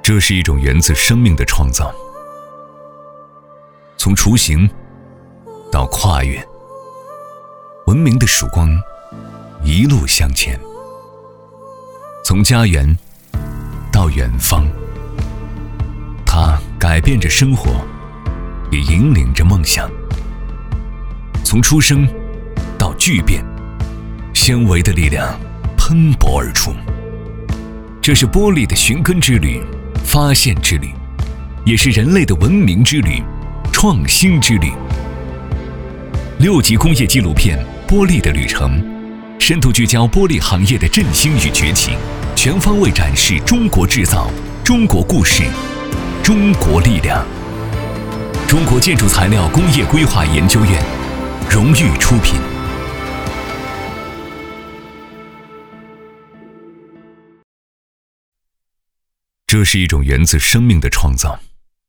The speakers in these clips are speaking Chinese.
这是一种源自生命的创造，从雏形到跨越，文明的曙光一路向前，从家园到远方，它改变着生活，也引领着梦想。从出生到巨变，纤维的力量喷薄而出。这是玻璃的寻根之旅、发现之旅，也是人类的文明之旅、创新之旅。6集工业纪录片《玻璃的旅程》，深度聚焦玻璃行业的振兴与崛起，全方位展示中国制造、中国故事、中国力量。中国建筑材料工业规划研究院荣誉出品。这是一种源自生命的创造，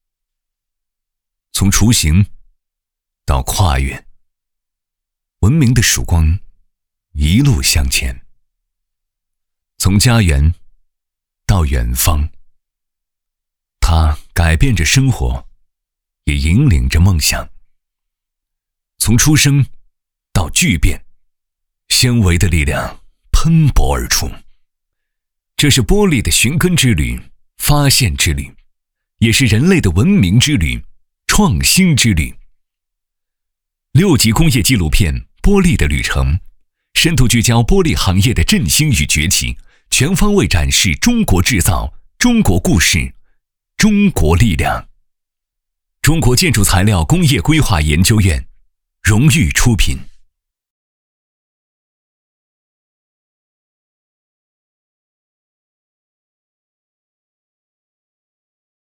从雏形到跨越，文明的曙光一路向前，从家园到远方，它改变着生活，也引领着梦想。从出生到巨变，纤维的力量喷薄而出。这是玻璃的寻根之旅、发现之旅，也是人类的文明之旅、创新之旅。6集工业纪录片《玻璃的旅程》，深度聚焦玻璃行业的振兴与崛起，全方位展示中国制造、中国故事、中国力量。中国建筑材料工业规划研究院荣誉出品。